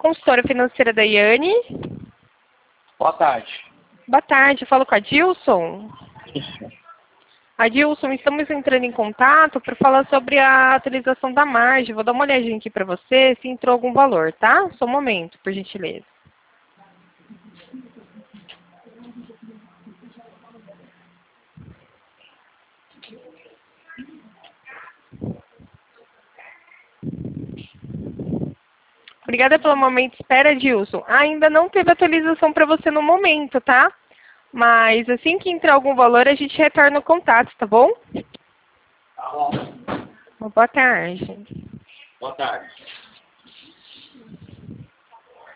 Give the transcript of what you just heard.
consultora financeira da Yane. Boa tarde. Boa tarde, eu falo com a Dilson. Isso. Adilson, estamos entrando em contato para falar sobre a atualização da margem. Vou dar uma olhadinha aqui para você, se entrou algum valor, tá? Só um momento, por gentileza. Obrigada pelo momento de espera, Adilson. Ainda não teve atualização para você no momento, tá? Mas assim que entrar algum valor, a gente retorna o contato, tá bom? Tá bom. Boa tarde. Boa tarde.